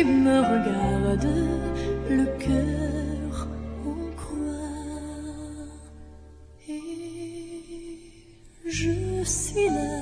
me regardes, le cœur en croix. Et je suis là,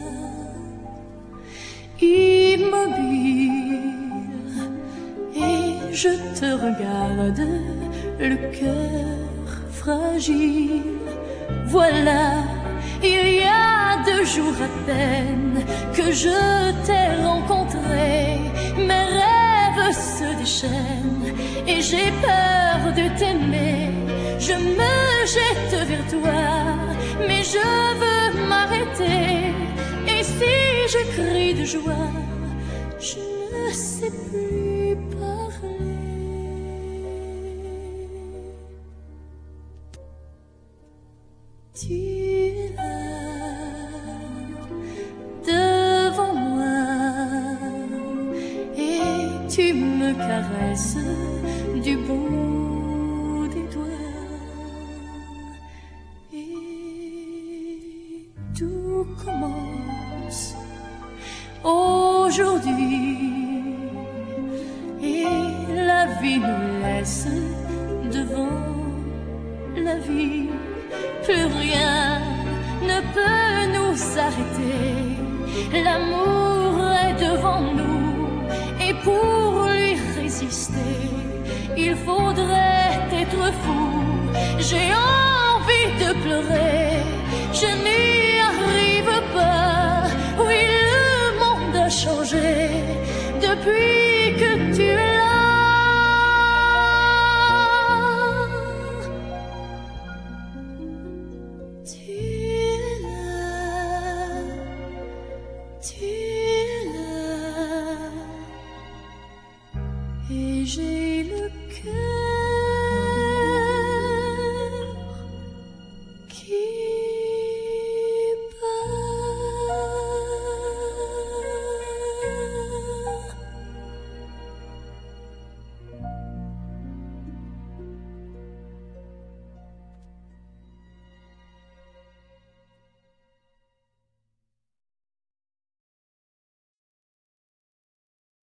immobile, et je te regarde, le cœur fragile. Voilà, il y a 2 jours à peine que je t'ai rencontré. Mes rêves se déchaînent et j'ai peur de t'aimer. Je me jette vers toi, mais je veux m'arrêter. Et si je crie de joie, je ne sais plus parler. Tu es là, devant moi, et tu me caresses du bout des doigts. Et tout commence aujourd'hui, et la vie nous laisse devant la vie. Plus rien ne peut nous arrêter. L'amour est devant nous, et pour lui résister, il faudrait être fou. J'ai envie de pleurer, je n'y arrive pas. Oui, le monde a changé depuis